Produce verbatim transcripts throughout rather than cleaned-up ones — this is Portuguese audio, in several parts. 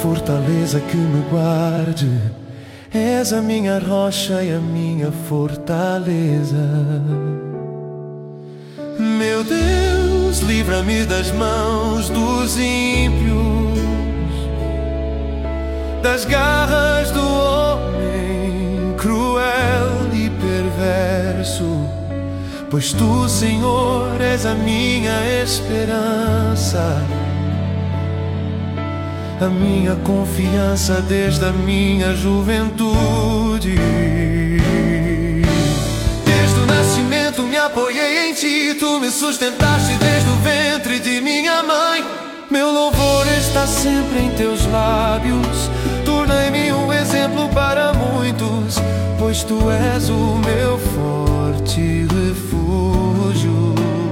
fortaleza que me guarde, és a minha rocha e a minha fortaleza. Meu Deus, livra-me das mãos dos ímpios, das garras do homem cruel e perverso, pois Tu, Senhor, és a minha esperança, a minha confiança desde a minha juventude. Desde o nascimento me apoiei em Ti, Tu me sustentaste desde o ventre de minha mãe. Meu louvor está sempre em Teus lábios, tornei-me um exemplo para muitos, pois Tu és o meu forte refúgio.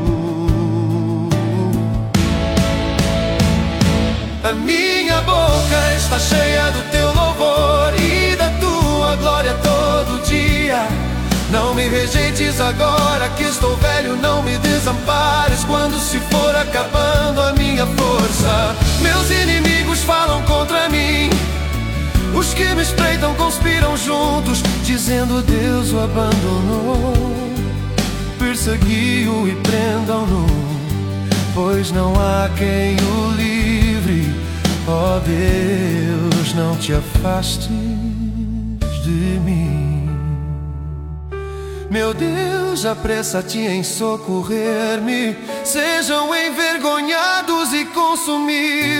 A minha boca está cheia do Teu louvor e da Tua glória todo dia. Não me rejeites agora que estou velho, não me desampares quando se for acabando a minha força. Meus inimigos falam contra mim, os que me espreitam conspiram juntos, dizendo Deus o abandonou. Persegui-o e prendam-no, pois não há quem o livre. Ó Deus, não te afastes de mim. Meu Deus, apressa-te em socorrer-me, sejam envergonhados e consumidos